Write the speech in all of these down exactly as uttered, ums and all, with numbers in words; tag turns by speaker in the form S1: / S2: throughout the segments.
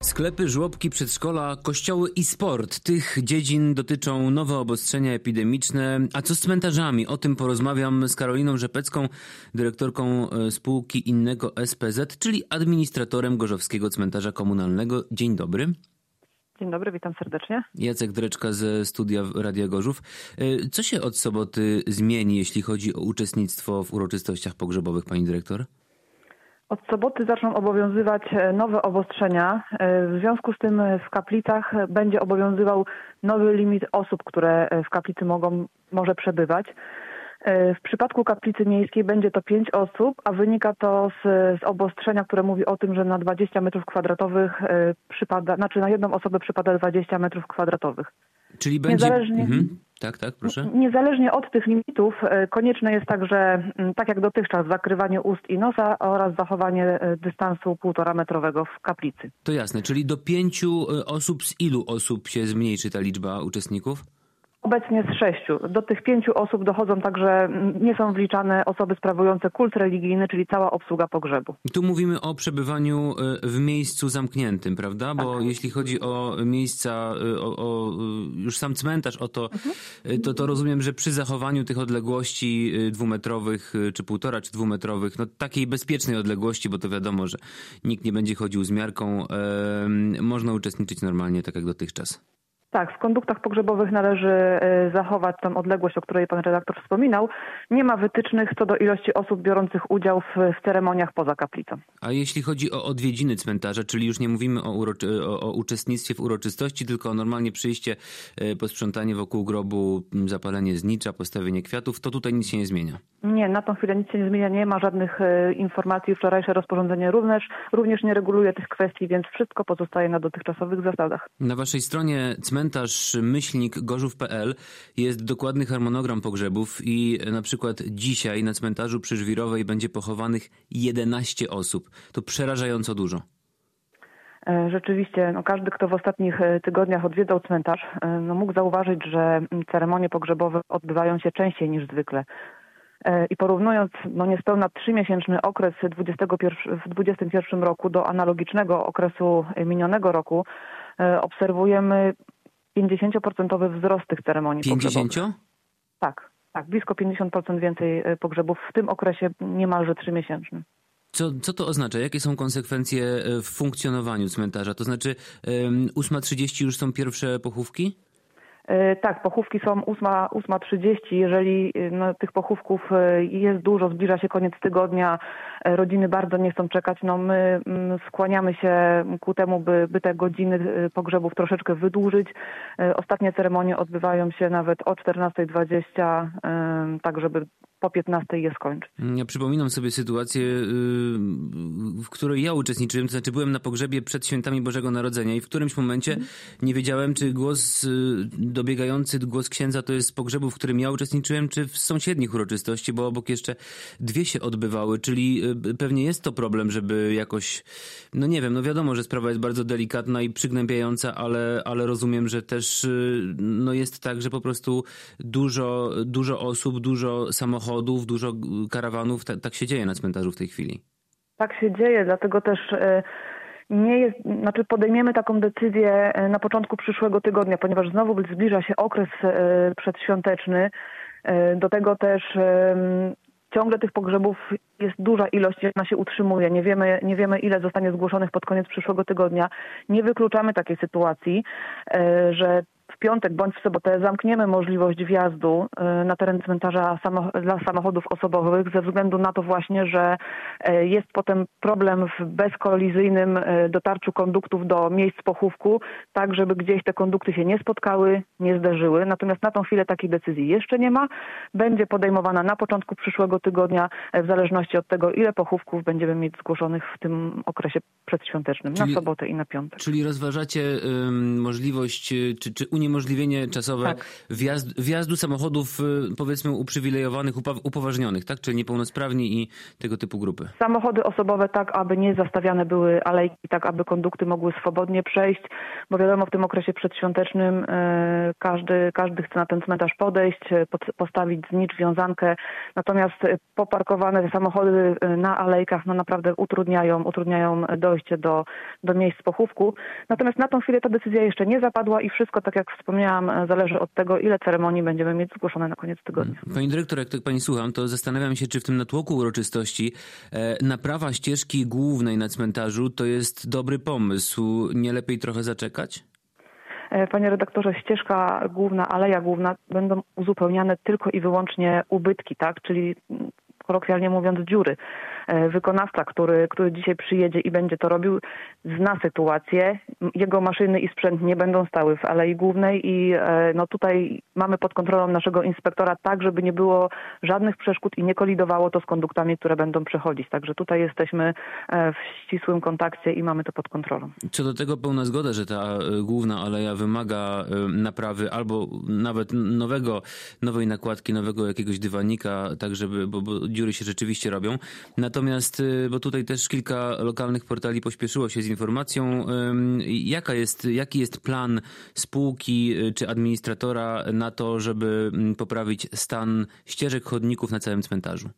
S1: Sklepy, żłobki, przedszkola, kościoły i sport. Tych dziedzin dotyczą nowe obostrzenia epidemiczne. A co z cmentarzami? O tym porozmawiam z Karoliną Rzepecką, dyrektorką spółki Innego S P Z, czyli administratorem Gorzowskiego Cmentarza Komunalnego. Dzień dobry.
S2: Dzień dobry, witam serdecznie.
S1: Jacek Dreczka ze studia Radia Gorzów. Co się od soboty zmieni, jeśli chodzi o uczestnictwo w uroczystościach pogrzebowych, pani dyrektor?
S2: Od soboty zaczną obowiązywać nowe obostrzenia. W związku z tym w kaplicach będzie obowiązywał nowy limit osób, które w kaplicy mogą, może przebywać. W przypadku kaplicy miejskiej będzie to pięć osób, a wynika to z, z obostrzenia, które mówi o tym, że na dwadzieścia metrów kwadratowych przypada, znaczy na jedną osobę przypada dwadzieścia metrów kwadratowych.
S1: Czyli będzie...
S2: Niezależnie...
S1: Mhm. Tak, tak, proszę.
S2: Niezależnie od tych limitów konieczne jest także, tak jak dotychczas, zakrywanie ust i nosa oraz zachowanie dystansu półtora metrowego w kaplicy.
S1: To jasne, czyli do pięciu osób, z ilu osób się zmniejszy ta liczba uczestników?
S2: Obecnie z sześciu. Do tych pięciu osób dochodzą także, nie są wliczane osoby sprawujące kult religijny, czyli cała obsługa pogrzebu.
S1: Tu mówimy o przebywaniu w miejscu zamkniętym, prawda? Bo tak. Jeśli chodzi o miejsca, o, o już sam cmentarz, o to, mhm. to, to rozumiem, że przy zachowaniu tych odległości dwumetrowych, czy półtora, czy dwumetrowych, no takiej bezpiecznej odległości, bo to wiadomo, że nikt nie będzie chodził z miarką, e, można uczestniczyć normalnie, tak jak dotychczas.
S2: Tak, w konduktach pogrzebowych należy zachować tą odległość, o której pan redaktor wspominał. Nie ma wytycznych co do ilości osób biorących udział w, w ceremoniach poza kaplicą.
S1: A jeśli chodzi o odwiedziny cmentarza, czyli już nie mówimy o, uroczy, o, o uczestnictwie w uroczystości, tylko o normalnie przyjście, posprzątanie wokół grobu, zapalenie znicza, postawienie kwiatów, to tutaj nic się nie zmienia? Nie,
S2: na tą chwilę nic się nie zmienia, nie ma żadnych informacji. Wczorajsze rozporządzenie również, również nie reguluje tych kwestii, więc wszystko pozostaje na dotychczasowych zasadach.
S1: Na waszej stronie cmentarz myślnik gorzów kropka p l jest dokładny harmonogram pogrzebów i na przykład dzisiaj na cmentarzu przy Żwirowej będzie pochowanych jedenaście osób. To przerażająco dużo.
S2: Rzeczywiście, no każdy, kto w ostatnich tygodniach odwiedzał cmentarz, no mógł zauważyć, że ceremonie pogrzebowe odbywają się częściej niż zwykle. I porównując no niespełna trzymiesięczny okres w dwudziestym pierwszym roku do analogicznego okresu minionego roku, obserwujemy pięćdziesięcioprocentowy wzrost tych ceremonii
S1: pięćdziesiąt?
S2: pogrzebowych. Tak, tak, blisko pięćdziesiąt procent więcej pogrzebów w tym okresie niemalże trzymiesięcznym.
S1: Co, co to oznacza? Jakie są konsekwencje w funkcjonowaniu cmentarza? To znaczy ósma trzydzieści już są pierwsze pochówki?
S2: Tak, pochówki są ósma trzydzieści. Jeżeli no, tych pochówków jest dużo, zbliża się koniec tygodnia, rodziny bardzo nie chcą czekać, no my skłaniamy się ku temu, by, by te godziny pogrzebów troszeczkę wydłużyć. Ostatnie ceremonie odbywają się nawet o czternasta dwadzieścia, tak żeby po piętnastej je skończyć.
S1: Ja przypominam sobie sytuację, w której ja uczestniczyłem, to znaczy byłem na pogrzebie przed świętami Bożego Narodzenia i w którymś momencie nie wiedziałem, czy głos dobiegający, głos księdza to jest z pogrzebu, w którym ja uczestniczyłem, czy w sąsiednich uroczystości, bo obok jeszcze dwie się odbywały, czyli pewnie jest to problem, żeby jakoś, no nie wiem, no wiadomo, że sprawa jest bardzo delikatna i przygnębiająca, ale, ale rozumiem, że też no jest tak, że po prostu dużo, dużo osób, dużo samochodów, dużo karawanów, tak, tak się dzieje na cmentarzu w tej chwili.
S2: Tak się dzieje, dlatego też nie jest, znaczy podejmiemy taką decyzję na początku przyszłego tygodnia, ponieważ znowu zbliża się okres przedświąteczny. Do tego też ciągle tych pogrzebów jest duża ilość, ona się utrzymuje. Nie wiemy, nie wiemy, ile zostanie zgłoszonych pod koniec przyszłego tygodnia. Nie wykluczamy takiej sytuacji, że w piątek bądź w sobotę zamkniemy możliwość wjazdu na teren cmentarza dla samochodów osobowych ze względu na to właśnie, że jest potem problem w bezkolizyjnym dotarciu konduktów do miejsc pochówku, tak żeby gdzieś te kondukty się nie spotkały, nie zderzyły. Natomiast na tą chwilę takiej decyzji jeszcze nie ma. Będzie podejmowana na początku przyszłego tygodnia w zależności od tego, ile pochówków będziemy mieć zgłoszonych w tym okresie przedświątecznym, czyli, na sobotę i na piątek.
S1: Czyli rozważacie y, możliwość czy, czy uniemożliwienie uniemożliwienie czasowe
S2: Tak.
S1: wjazd, wjazdu samochodów, powiedzmy, uprzywilejowanych, upoważnionych, tak? Czyli niepełnosprawni i tego typu grupy.
S2: Samochody osobowe tak, aby nie zastawiane były alejki, tak aby kondukty mogły swobodnie przejść, bo wiadomo, w tym okresie przedświątecznym e, każdy, każdy chce na ten cmentarz podejść, pod, postawić znicz, wiązankę, natomiast poparkowane samochody na alejkach no naprawdę utrudniają, utrudniają dojście do, do miejsc pochówku. Natomiast na tą chwilę ta decyzja jeszcze nie zapadła i wszystko, tak jak wspomniałam, zależy od tego, ile ceremonii będziemy mieć zgłoszone na koniec tygodnia.
S1: Pani dyrektor, jak tak pani słucham, to zastanawiam się, czy w tym natłoku uroczystości e, naprawa ścieżki głównej na cmentarzu to jest dobry pomysł. Nie lepiej trochę zaczekać?
S2: Panie redaktorze, ścieżka główna, aleja główna będą uzupełniane tylko i wyłącznie ubytki, tak? Czyli kolokwialnie mówiąc dziury. Wykonawca, który, który dzisiaj przyjedzie i będzie to robił, zna sytuację. Jego maszyny i sprzęt nie będą stały w alei głównej i no tutaj mamy pod kontrolą naszego inspektora tak, żeby nie było żadnych przeszkód i nie kolidowało to z konduktami, które będą przechodzić. Także tutaj jesteśmy w ścisłym kontakcie i mamy to pod kontrolą.
S1: Co do tego pełna zgoda, że ta główna aleja wymaga naprawy albo nawet nowego, nowej nakładki, nowego jakiegoś dywanika, tak żeby, bo, bo dziury się rzeczywiście robią. Natomiast, bo tutaj też kilka lokalnych portali pośpieszyło się z informacją, jaka jest, jaki jest plan spółki czy administratora na to, żeby poprawić stan ścieżek, chodników na całym cmentarzu?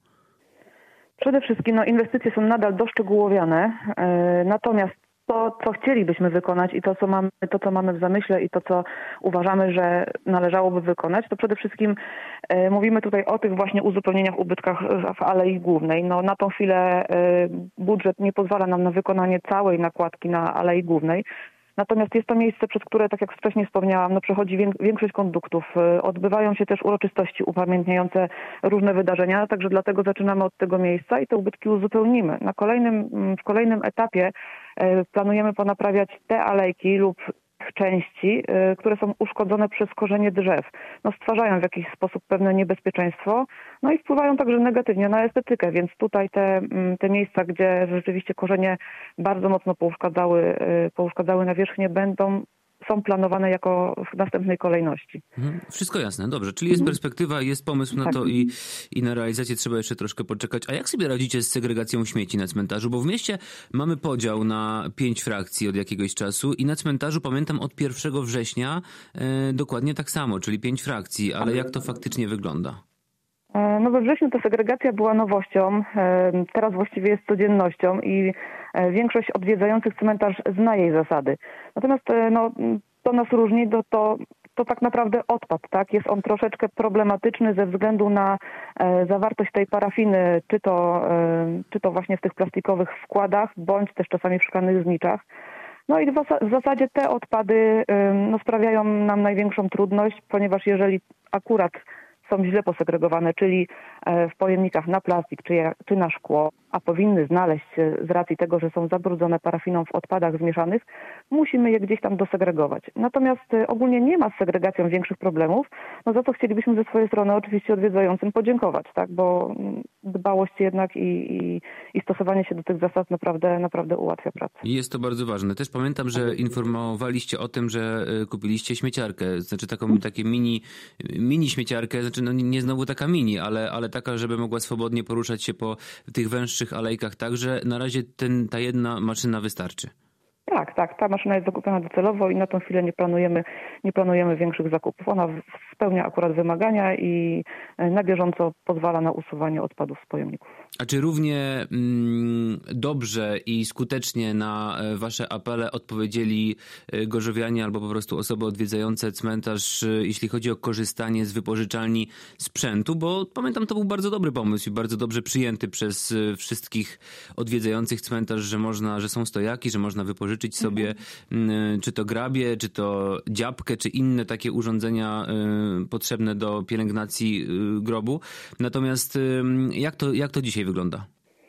S2: Przede wszystkim no, inwestycje są nadal doszczegółowiane, yy, natomiast to, co chcielibyśmy wykonać i to co, mamy, to, co mamy w zamyśle i to, co uważamy, że należałoby wykonać, to przede wszystkim y, mówimy tutaj o tych właśnie uzupełnieniach, ubytkach w alei głównej. No, na tą chwilę y, budżet nie pozwala nam na wykonanie całej nakładki na alei głównej. Natomiast jest to miejsce, przez które, tak jak wcześniej wspomniałam, no przechodzi większość konduktów. Odbywają się też uroczystości upamiętniające różne wydarzenia, także dlatego zaczynamy od tego miejsca i te ubytki uzupełnimy. Na kolejnym, w kolejnym etapie planujemy ponaprawiać te alejki lub części, które są uszkodzone przez korzenie drzew. No, stwarzają w jakiś sposób pewne niebezpieczeństwo, no i wpływają także negatywnie na estetykę, więc tutaj te, te miejsca, gdzie rzeczywiście korzenie bardzo mocno pouszkadzały, pouszkadzały nawierzchnię, będą są planowane jako w następnej kolejności.
S1: Mhm. Wszystko jasne, dobrze. Czyli jest perspektywa, jest pomysł na
S2: tak.
S1: to i, i na realizację trzeba jeszcze troszkę poczekać. A jak sobie radzicie z segregacją śmieci na cmentarzu? Bo w mieście mamy podział na pięć frakcji od jakiegoś czasu i na cmentarzu pamiętam od pierwszego września e, dokładnie tak samo, czyli pięć frakcji. Ale jak to faktycznie wygląda?
S2: No we wrześniu ta segregacja była nowością, teraz właściwie jest codziennością i większość odwiedzających cmentarz zna jej zasady. Natomiast no, to nas różni, to, to, to tak naprawdę odpad, tak? Jest on troszeczkę problematyczny ze względu na zawartość tej parafiny, czy to, czy to właśnie w tych plastikowych wkładach, bądź też czasami w szklanych zniczach. No i w zasadzie te odpady no, sprawiają nam największą trudność, ponieważ jeżeli akurat są źle posegregowane, czyli w pojemnikach na plastik czy, czy na szkło, a powinny znaleźć się z racji tego, że są zabrudzone parafiną w odpadach zmieszanych, musimy je gdzieś tam dosegregować. Natomiast ogólnie nie ma z segregacją większych problemów, no za to chcielibyśmy ze swojej strony oczywiście odwiedzającym podziękować, tak, bo dbałość jednak i, i, i stosowanie się do tych zasad naprawdę, naprawdę ułatwia pracę.
S1: Jest to bardzo ważne. Też pamiętam, że informowaliście o tym, że kupiliście śmieciarkę, znaczy taką takie mini, mini śmieciarkę, znaczy no nie znowu taka mini, ale, ale taka, żeby mogła swobodnie poruszać się po tych węższych alejkach, także na razie ten, ta jedna maszyna wystarczy.
S2: Tak, tak. Ta maszyna jest zakupiona docelowo i na tą chwilę nie planujemy, nie planujemy większych zakupów. Ona spełnia akurat wymagania i na bieżąco pozwala na usuwanie odpadów z pojemników.
S1: A czy równie mm, dobrze i skutecznie na wasze apele odpowiedzieli gorzowianie albo po prostu osoby odwiedzające cmentarz, jeśli chodzi o korzystanie z wypożyczalni sprzętu? Bo pamiętam, to był bardzo dobry pomysł i bardzo dobrze przyjęty przez wszystkich odwiedzających cmentarz, że można, że są stojaki, że można wypożyczyć sobie mhm. czy to grabie, czy to dziabkę, czy inne takie urządzenia y, potrzebne do pielęgnacji y, grobu. Natomiast y, jak to, jak to dzisiaj wygląda?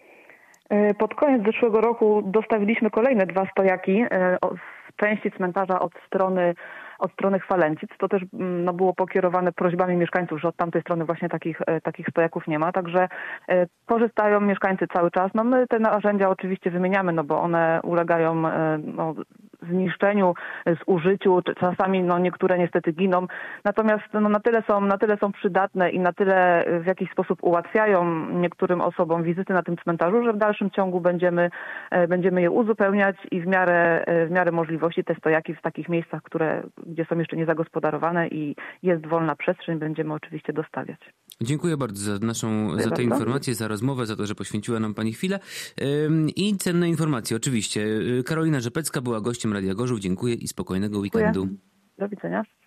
S2: Pod koniec zeszłego roku dostawiliśmy kolejne dwa stojaki w części cmentarza od strony od strony Chwalęcic. To też no, było pokierowane prośbami mieszkańców, że od tamtej strony właśnie takich, takich stojaków nie ma. Także e, korzystają mieszkańcy cały czas. No my te narzędzia oczywiście wymieniamy, no bo one ulegają e, no, zniszczeniu, zużyciu, czasami no, niektóre niestety giną. Natomiast no, na tyle są, na tyle są przydatne i na tyle w jakiś sposób ułatwiają niektórym osobom wizyty na tym cmentarzu, że w dalszym ciągu będziemy, będziemy je uzupełniać i w miarę, w miarę możliwości te stojaki w takich miejscach, które, gdzie są jeszcze niezagospodarowane i jest wolna przestrzeń, będziemy oczywiście dostawiać.
S1: Dziękuję bardzo za naszą,
S2: Dziękuję
S1: za tę
S2: bardzo.
S1: informację, za rozmowę, za to, że poświęciła nam pani chwilę. I cenne informacje, oczywiście. Karolina Rzepecka była gościem Radia Gorzów. Dziękuję i spokojnego weekendu.
S2: Dziękuję. Do widzenia.